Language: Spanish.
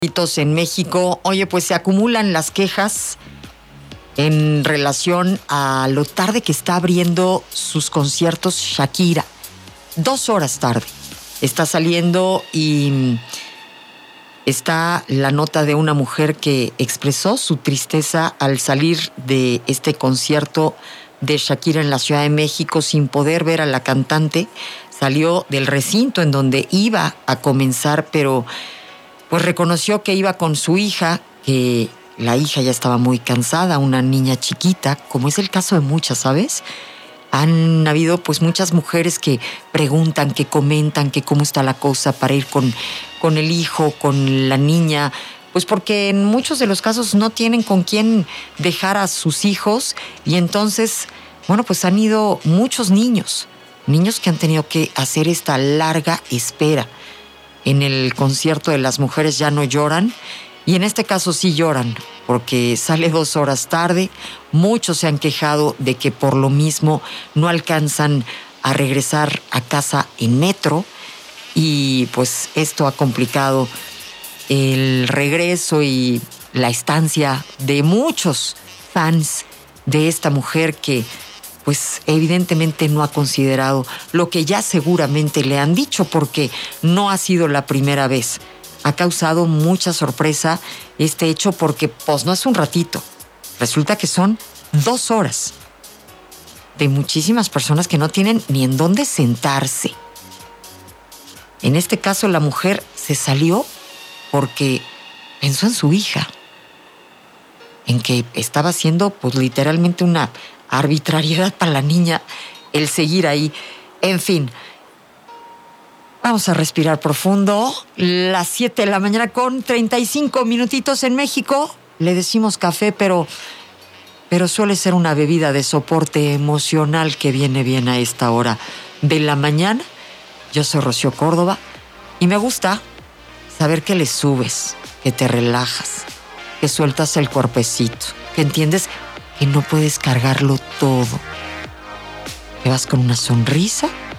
En México, oye, pues se acumulan las quejas en relación a lo tarde que está abriendo sus conciertos Shakira. 2 horas tarde. Está saliendo y está la nota de una mujer que expresó su tristeza al salir de este concierto de Shakira en la Ciudad de México sin poder ver a la cantante. Salió del recinto en donde iba a comenzar, pero pues reconoció que iba con su hija, que la hija ya estaba muy cansada, una niña chiquita, como es el caso de muchas, ¿sabes? Han habido pues muchas mujeres que preguntan, que comentan que cómo está la cosa para ir con el hijo, con la niña, pues porque en muchos de los casos no tienen con quién dejar a sus hijos y entonces, bueno, pues han ido muchos niños que han tenido que hacer esta larga espera. En el concierto de las mujeres ya no lloran, y en este caso sí lloran, porque sale 2 horas tarde. Muchos se han quejado de que por lo mismo no alcanzan a regresar a casa en metro, y pues esto ha complicado el regreso y la estancia de muchos fans de esta mujer que pues evidentemente no ha considerado lo que ya seguramente le han dicho, porque no ha sido la primera vez. Ha causado mucha sorpresa este hecho porque pues no es un ratito. Resulta que son 2 horas de muchísimas personas que no tienen ni en dónde sentarse. En este caso la mujer se salió porque pensó en su hija, en que estaba haciendo pues literalmente una arbitrariedad para la niña el seguir ahí. En fin, vamos a respirar profundo. Las 7 de la mañana con 35 minutitos en México. Le decimos café, pero suele ser una bebida de soporte emocional que viene bien a esta hora de la mañana. Yo soy Rocío Córdoba y me gusta saber que le subes, que te relajas, que sueltas el cuerpecito, que entiendes que no puedes cargarlo todo, que vas con una sonrisa